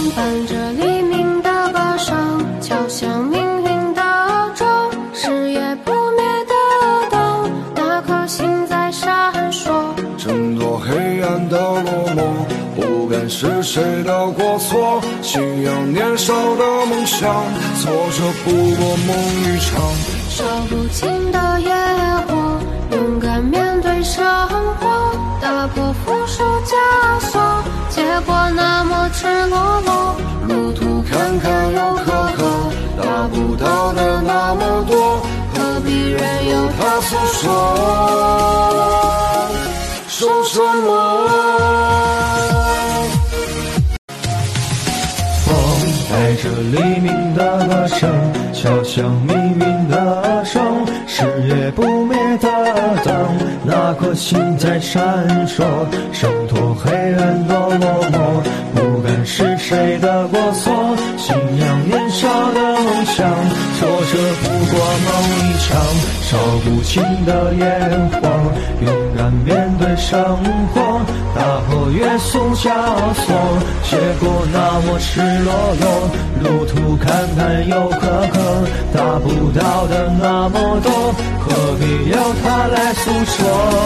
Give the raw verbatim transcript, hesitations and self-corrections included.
伴着黎明的歌声，敲响命运的钟，是夜不灭的灯，那颗星在闪烁。 挣脱黑暗的落寞，不敢是谁的过错，信仰年少的梦想，挫折不过梦一场。 烧不尽的野火，勇敢面对生活，打破负数枷锁，结果那么赤裸裸。 路途坎坎又坎坷，达不到的那么多，何必任由它诉说？说什么？ 带着黎明的歌声，敲响命运的钟，是夜不灭的灯，那颗星在闪烁，挣脱黑暗的落寞，不敢是谁的过错，信仰年少的梦想，挫折不过梦一场，烧不尽的烟火，勇敢面对生活，打破约束枷锁，结果那么赤裸裸，路途坎坎又坎坷，达不到的那么多，何必由它来诉说？